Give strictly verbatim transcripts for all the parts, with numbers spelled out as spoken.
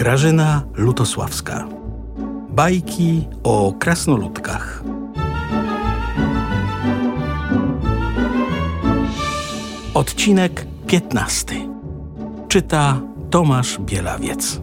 Grażyna Lutosławska. Bajki o krasnoludkach. Odcinek piętnasty. Czyta Tomasz Bielawiec.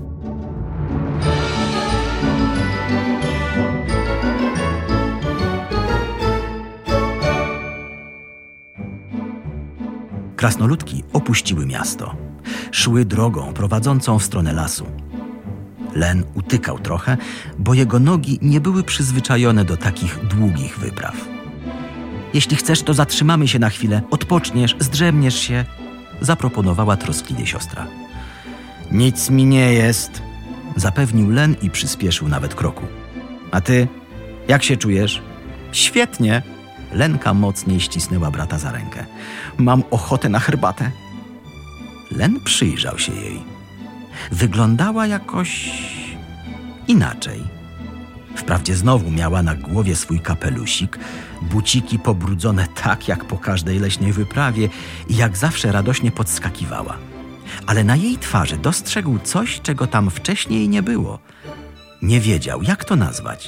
Krasnoludki opuściły miasto. Szły drogą prowadzącą w stronę lasu. Len utykał trochę, bo jego nogi nie były przyzwyczajone do takich długich wypraw. Jeśli chcesz, to zatrzymamy się na chwilę, odpoczniesz, zdrzemniesz się, zaproponowała troskliwie siostra. Nic mi nie jest, zapewnił Len i przyspieszył nawet kroku. A ty, jak się czujesz? Świetnie. Lenka mocniej ścisnęła brata za rękę. Mam ochotę na herbatę. Len przyjrzał się jej. Wyglądała jakoś inaczej. Wprawdzie znowu miała na głowie swój kapelusik, buciki pobrudzone tak jak po każdej leśnej wyprawie i jak zawsze radośnie podskakiwała. Ale na jej twarzy dostrzegł coś, czego tam wcześniej nie było. Nie wiedział, jak to nazwać.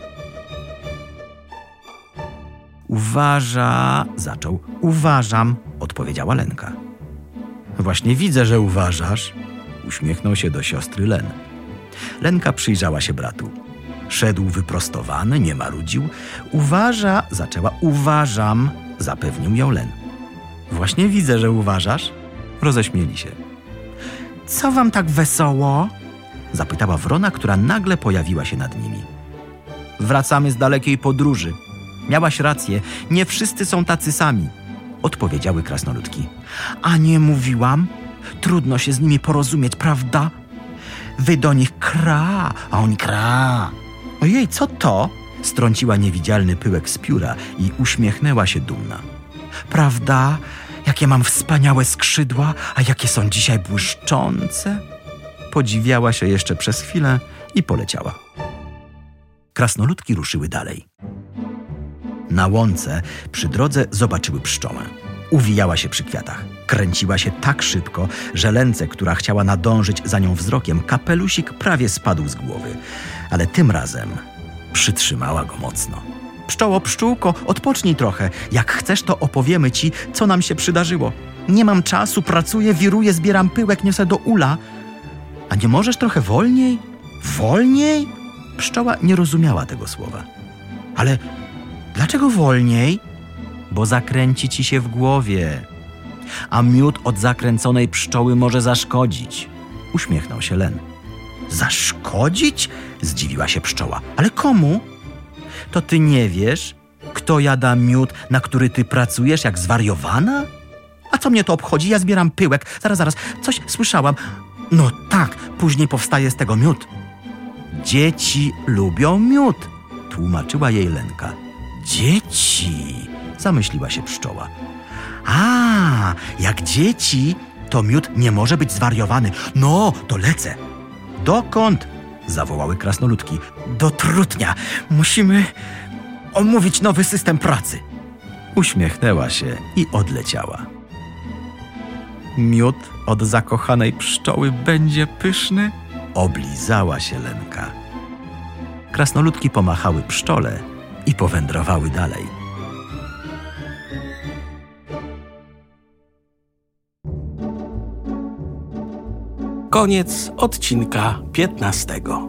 Uważa... zaczął. Uważam, odpowiedziała Lenka. Właśnie widzę, że uważasz, uśmiechnął się do siostry Len. Lenka przyjrzała się bratu. Szedł wyprostowany, nie marudził. Uważa, zaczęła. Uważam, zapewnił ją Len. Właśnie widzę, że uważasz, roześmieli się. Co wam tak wesoło? Zapytała wrona, która nagle pojawiła się nad nimi. Wracamy z dalekiej podróży. Miałaś rację, nie wszyscy są tacy sami, odpowiedziały krasnoludki. A nie mówiłam? Trudno się z nimi porozumieć, prawda? Wy do nich kra, a oni kra. Ojej, co to? Strąciła niewidzialny pyłek z pióra i uśmiechnęła się dumna. Prawda? Jakie mam wspaniałe skrzydła, a jakie są dzisiaj błyszczące? Podziwiała się jeszcze przez chwilę i poleciała. Krasnoludki ruszyły dalej. Na łące przy drodze zobaczyły pszczołę. Uwijała się przy kwiatach. Kręciła się tak szybko, że Lence, która chciała nadążyć za nią wzrokiem, kapelusik prawie spadł z głowy. Ale tym razem przytrzymała go mocno. Pszczoło, pszczółko, odpocznij trochę. Jak chcesz, to opowiemy ci, co nam się przydarzyło. Nie mam czasu, pracuję, wiruję, zbieram pyłek, niosę do ula. A nie możesz trochę wolniej? Wolniej? Pszczoła nie rozumiała tego słowa. Ale dlaczego wolniej? Bo zakręci ci się w głowie. A miód od zakręconej pszczoły może zaszkodzić. Uśmiechnął się Len. Zaszkodzić? Zdziwiła się pszczoła. Ale komu? To ty nie wiesz, kto jada miód, na który ty pracujesz jak zwariowana? A co mnie to obchodzi? Ja zbieram pyłek. Zaraz, zaraz, coś słyszałam. No tak, później powstaje z tego miód. Dzieci lubią miód, tłumaczyła jej Lenka. Dzieci, zamyśliła się pszczoła. A, jak dzieci, to miód nie może być zwariowany. No, to lecę. Dokąd? Zawołały krasnoludki. Do Trutnia. Musimy omówić nowy system pracy. Uśmiechnęła się i odleciała. Miód od zakochanej pszczoły będzie pyszny? Oblizała się Lenka. Krasnoludki pomachały pszczole i powędrowały dalej. Koniec odcinka piętnastego.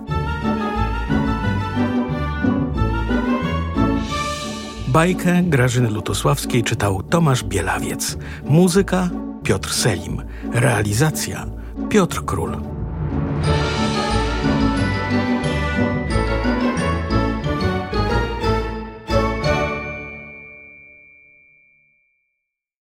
Bajkę Grażyny Lutosławskiej czytał Tomasz Bielawiec. Muzyka Piotr Selim. Realizacja Piotr Król.